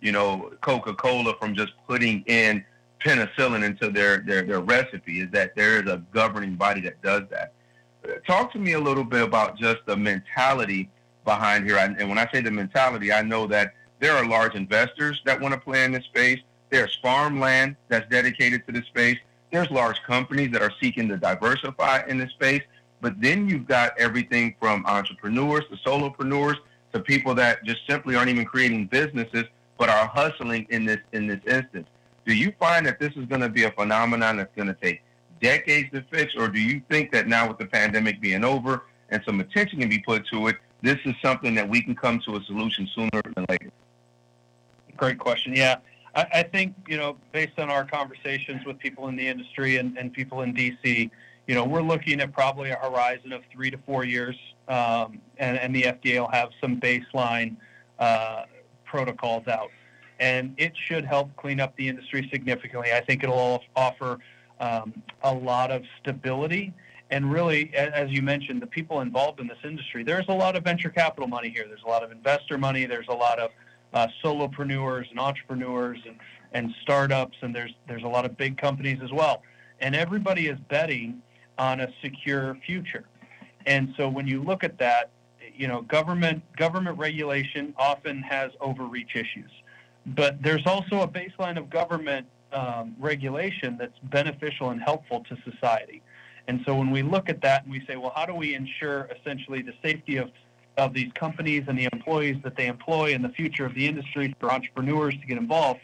Coca-Cola from just putting in penicillin into their recipe is that there is a governing body that does that. Talk to me a little bit about just the mentality behind here. And when I say the mentality, I know that there are large investors that want to play in this space. There's farmland that's dedicated to this space. There's large companies that are seeking to diversify in this space. But then you've got everything from entrepreneurs to solopreneurs to people that just simply aren't even creating businesses but are hustling in this instance. Do you find that this is going to be a phenomenon that's going to take decades to fix, or do you think that now with the pandemic being over and some attention can be put to it, this is something that we can come to a solution sooner than later? Great question. Yeah, I think, based on our conversations with people in the industry and people in D.C., we're looking at probably a horizon of 3 to 4 years, and the FDA will have some baseline protocols out. And it should help clean up the industry significantly. I think it'll offer a lot of stability. And really, as you mentioned, the people involved in this industry, there's a lot of venture capital money here. There's a lot of investor money. There's a lot of solopreneurs and entrepreneurs and startups, and there's a lot of big companies as well. And everybody is betting on a secure future. And so when you look at that, government regulation often has overreach issues. But there's also a baseline of government regulation that's beneficial and helpful to society. And so when we look at that and we say, well, how do we ensure essentially the safety of these companies and the employees that they employ and the future of the industry for entrepreneurs to get involved,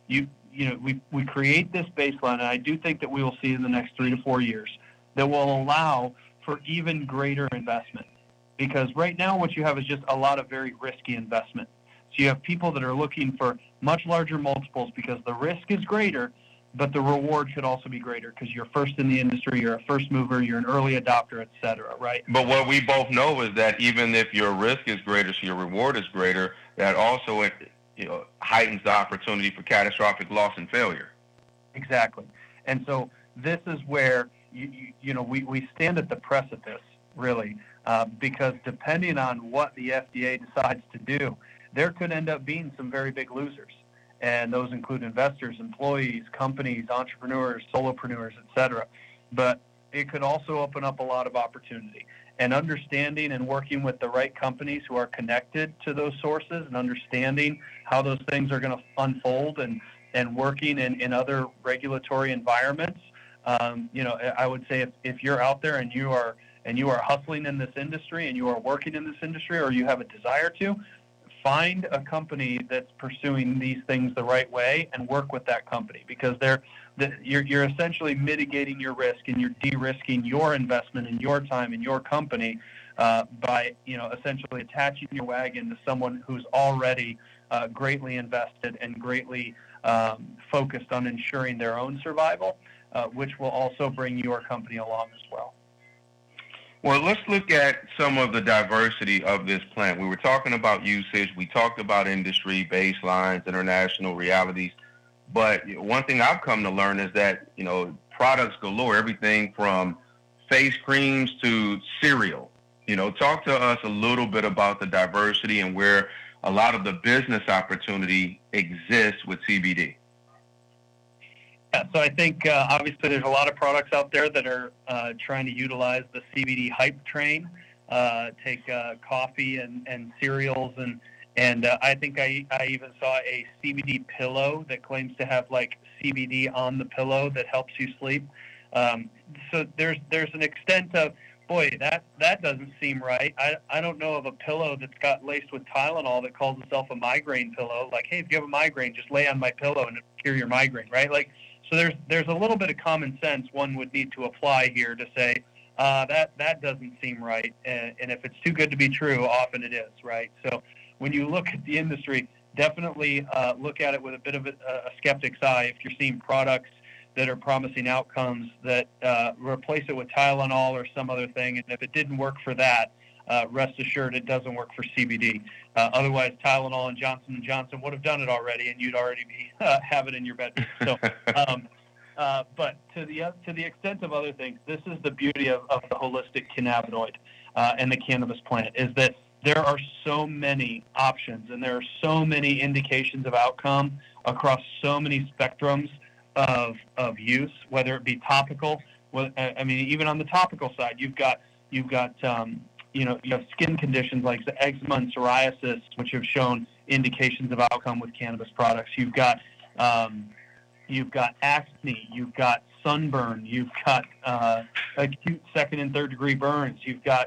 we create this baseline, and I do think that we will see in the next 3 to 4 years that will allow for even greater investment. Because right now what you have is just a lot of very risky investment. So you have people that are looking for much larger multiples because the risk is greater, but the reward could also be greater because you're first in the industry, you're a first mover, you're an early adopter, et cetera, right? But what we both know is that even if your risk is greater, so your reward is greater, that also heightens the opportunity for catastrophic loss and failure. Exactly. And so this is where we stand at the precipice, really, because depending on what the FDA decides to do, there could end up being some very big losers. And those include investors, employees, companies, entrepreneurs, solopreneurs, et cetera. But it could also open up a lot of opportunity. And understanding and working with the right companies who are connected to those sources and understanding how those things are going to unfold and working in other regulatory environments. I would say if you're out there and you are hustling in this industry and you are working in this industry or you have a desire to, find a company that's pursuing these things the right way and work with that company because you're essentially mitigating your risk and you're de-risking your investment and your time in your company by essentially attaching your wagon to someone who's already greatly invested and greatly focused on ensuring their own survival, which will also bring your company along as well. Well, let's look at some of the diversity of this plant. We were talking about usage. We talked about industry, baselines, international realities. But one thing I've come to learn is that, products galore, everything from face creams to cereal. Talk to us a little bit about the diversity and where a lot of the business opportunity exists with CBD. Yeah, so I think obviously there's a lot of products out there that are trying to utilize the CBD hype train, take coffee and cereals, and I think I even saw a CBD pillow that claims to have like CBD on the pillow that helps you sleep. So there's an extent of, boy, that doesn't seem right. I don't know of a pillow that's got laced with Tylenol that calls itself a migraine pillow. Like, hey, if you have a migraine, just lay on my pillow and it'll cure your migraine, right? Like. So there's a little bit of common sense one would need to apply here to say that doesn't seem right, and if it's too good to be true, often it is, right? So when you look at the industry, definitely look at it with a bit of a skeptic's eye if you're seeing products that are promising outcomes that replace it with Tylenol or some other thing, and if it didn't work for that, rest assured it doesn't work for CBD. Otherwise, Tylenol and Johnson & Johnson would have done it already, and you'd already be have it in your bedroom. So, but to the extent of other things, this is the beauty of the holistic cannabinoid and the cannabis plant, is that there are so many options and there are so many indications of outcome across so many spectrums of use, whether it be topical. I mean, even on the topical side, you've got you have skin conditions like eczema and psoriasis, which have shown indications of outcome with cannabis products. You've got acne, you've got sunburn, you've got acute second and third degree burns, you've got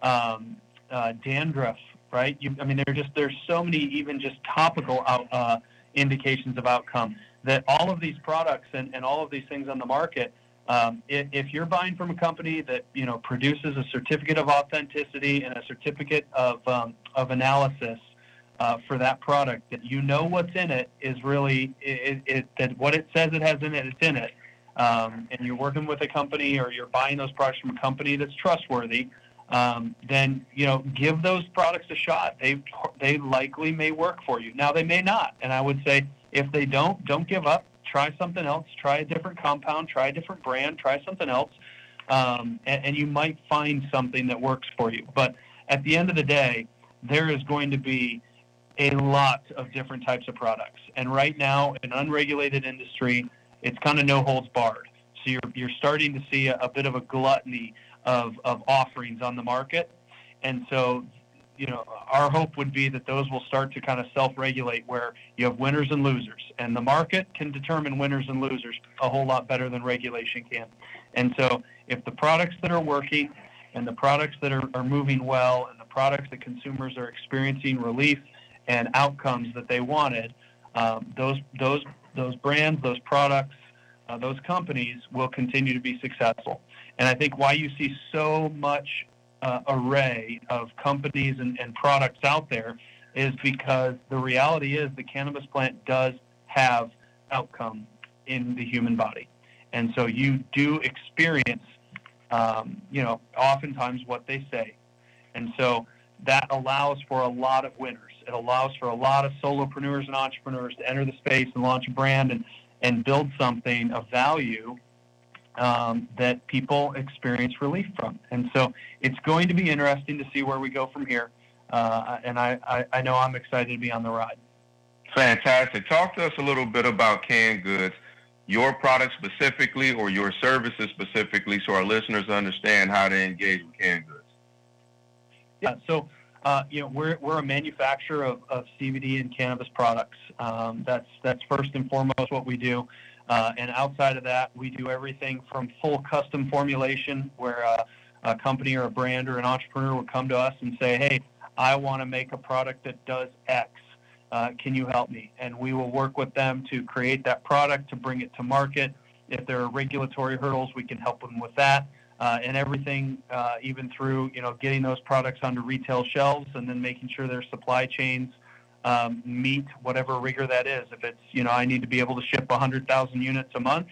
dandruff, right? There's so many even just topical indications of outcome that all of these products and all of these things on the market. If you're buying from a company that produces a certificate of authenticity and a certificate of analysis for that product, that what's in it is really that what it says it has in it, it's in it, and you're working with a company or you're buying those products from a company that's trustworthy, then give those products a shot. They likely may work for you. Now they may not, and I would say if they don't give up. Try something else. Try a different compound. Try a different brand. Try something else, and you might find something that works for you. But at the end of the day, there is going to be a lot of different types of products. And right now, in an unregulated industry, it's kind of no holds barred. So you're starting to see a bit of a gluttony of offerings on the market, and so. Our hope would be that those will start to kind of self-regulate where you have winners and losers. And the market can determine winners and losers a whole lot better than regulation can. And so if the products that are working and the products that are moving well and the products that consumers are experiencing relief and outcomes that they wanted, those brands, those products, those companies will continue to be successful. And I think why you see so much array of companies and products out there is because the reality is the cannabis plant does have outcome in the human body. And so you do experience, oftentimes what they say. And so that allows for a lot of winners. It allows for a lot of solopreneurs and entrepreneurs to enter the space and launch a brand and build something of value that people experience relief from. And so it's going to be interesting to see where we go from here. And I know I'm excited to be on the ride. Fantastic. Talk to us a little bit about Canned Goods, your product specifically or your services specifically, so our listeners understand how to engage with Canned Goods. Yeah, so we're a manufacturer of CBD and cannabis products. That's first and foremost what we do. And outside of that, we do everything from full custom formulation, where a company or a brand or an entrepreneur would come to us and say, hey, I want to make a product that does X. Can you help me? And we will work with them to create that product, to bring it to market. If there are regulatory hurdles, we can help them with that. And everything, even through getting those products onto retail shelves and then making sure their supply chains meet whatever rigor that is. If it's, I need to be able to ship 100,000 units a month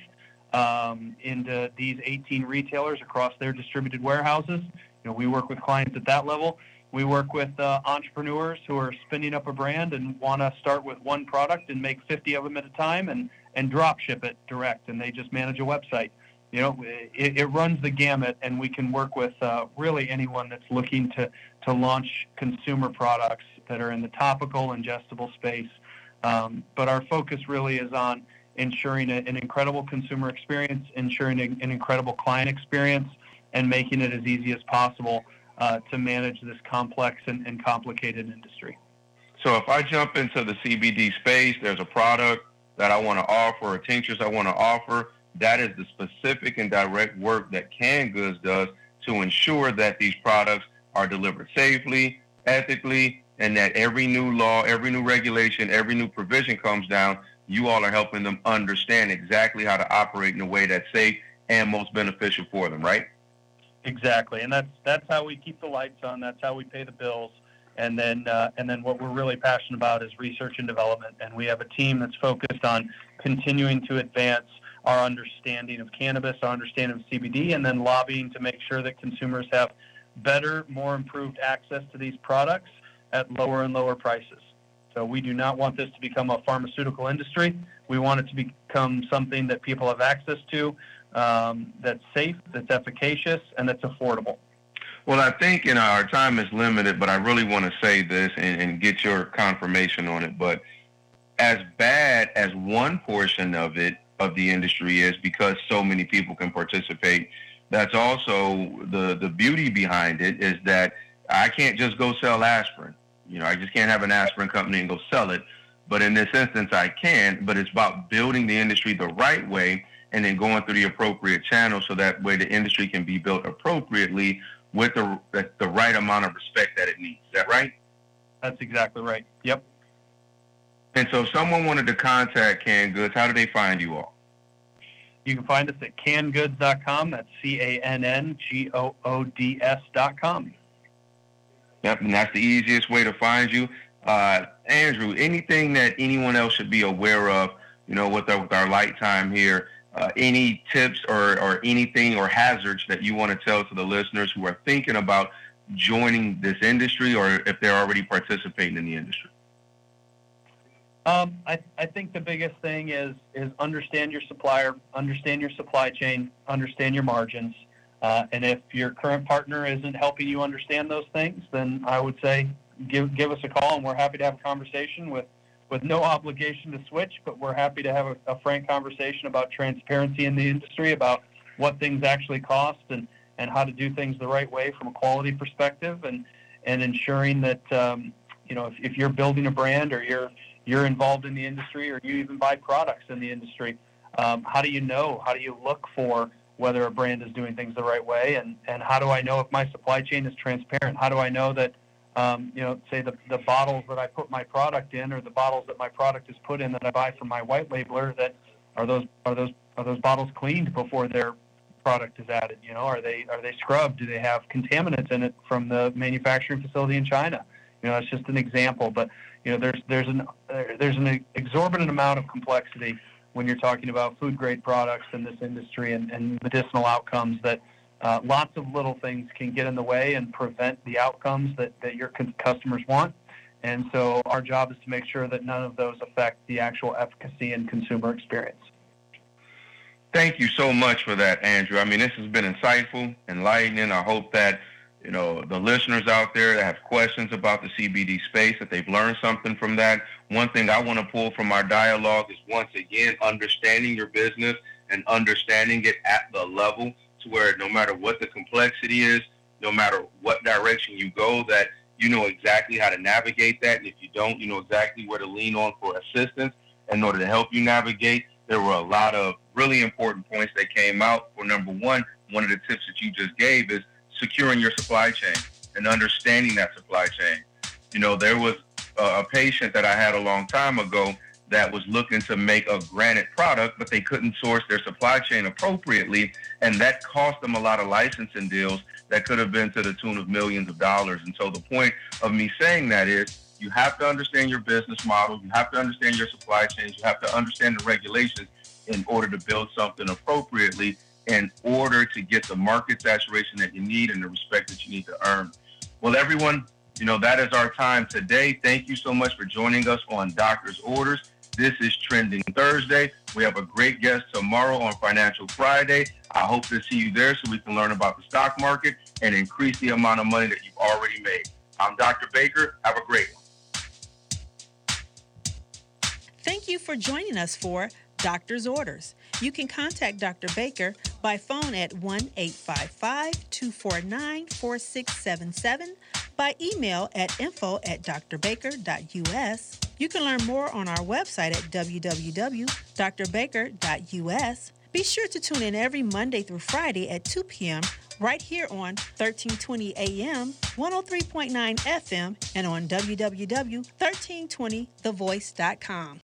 into these 18 retailers across their distributed warehouses, we work with clients at that level. We work with entrepreneurs who are spinning up a brand and want to start with one product and make 50 of them at a time and drop ship it direct, and they just manage a website. It runs the gamut, and we can work with really anyone that's looking to launch consumer products that are in the topical, ingestible space. But our focus really is on ensuring an incredible consumer experience, ensuring an incredible client experience, and making it as easy as possible to manage this complex and complicated industry. So if I jump into the CBD space, there's a product that I want to offer, or tinctures I want to offer. That is the specific and direct work that Canned Goods does to ensure that these products are delivered safely, ethically, and that every new law, every new regulation, every new provision comes down, you all are helping them understand exactly how to operate in a way that's safe and most beneficial for them, right? Exactly, and that's how we keep the lights on. That's how we pay the bills. And then what we're really passionate about is research and development. And we have a team that's focused on continuing to advance our understanding of cannabis, our understanding of CBD, and then lobbying to make sure that consumers have better, more improved access to these products at lower and lower prices. So we do not want this to become a pharmaceutical industry. We want it to become something that people have access to, that's safe, that's efficacious, and that's affordable. Well, I think our time is limited, but I really want to say this and get your confirmation on it. But as bad as one portion of the industry is, because so many people can participate, that's also the beauty behind it, is that I can't just go sell aspirin. I just can't have an aspirin company and go sell it. But in this instance, I can. But it's about building the industry the right way and then going through the appropriate channels so that way the industry can be built appropriately with the right amount of respect that it needs. Is that right? That's exactly right. Yep. And so if someone wanted to contact Canned Goods, how do they find you all? You can find us at cannedgoods.com. That's CANNGOODS.com. Yep, and that's the easiest way to find you. Andrew, anything that anyone else should be aware of, with our light time here, any tips or anything or hazards that you want to tell to the listeners who are thinking about joining this industry, or if they're already participating in the industry? I think the biggest thing is understand your supplier, understand your supply chain, understand your margins. And if your current partner isn't helping you understand those things, then I would say give us a call, and we're happy to have a conversation with no obligation to switch, but we're happy to have a frank conversation about transparency in the industry, about what things actually cost and how to do things the right way from a quality perspective, and ensuring that, if you're building a brand or you're involved in the industry, or you even buy products in the industry, how do you look for whether a brand is doing things the right way, and how do I know if my supply chain is transparent? How do I know that, say the bottles that I put my product in, or the bottles that my product is put in that I buy from my white labeler, that are those bottles cleaned before their product is added? Are they scrubbed? Do they have contaminants in it from the manufacturing facility in China? That's just an example, but there's an exorbitant amount of complexity when you're talking about food grade products in this industry and medicinal outcomes, that lots of little things can get in the way and prevent the outcomes that your customers want. And so our job is to make sure that none of those affect the actual efficacy and consumer experience. Thank you so much for that, Andrew. I mean, this has been insightful, enlightening. I hope that the listeners out there that have questions about the CBD space, that they've learned something from that. One thing I want to pull from our dialogue is, once again, understanding your business and understanding it at the level to where no matter what the complexity is, no matter what direction you go, that you know exactly how to navigate that. And if you don't, you know exactly where to lean on for assistance in order to help you navigate. There were a lot of really important points that came out. For number one of the tips that you just gave is securing your supply chain and understanding that supply chain. There was a patient that I had a long time ago that was looking to make a granite product, but they couldn't source their supply chain appropriately, and that cost them a lot of licensing deals that could have been to the tune of millions of dollars. And so the point of me saying that is, you have to understand your business model, you have to understand your supply chains, you have to understand the regulations in order to build something appropriately, in order to get the market saturation that you need and the respect that you need to earn. Well, everyone, that is our time today. Thank you so much for joining us on Doctor's Orders. This is Trending Thursday. We have a great guest tomorrow on Financial Friday. I hope to see you there so we can learn about the stock market and increase the amount of money that you've already made. I'm Dr. Baker. Have a great one. Thank you for joining us for Doctor's Orders. You can contact Dr. Baker by phone at 1-855-249-4677, by email at info@drbaker.us. You can learn more on our website at www.drbaker.us. Be sure to tune in every Monday through Friday at 2 p.m. right here on 1320 AM, 103.9 FM, and on www.1320thevoice.com.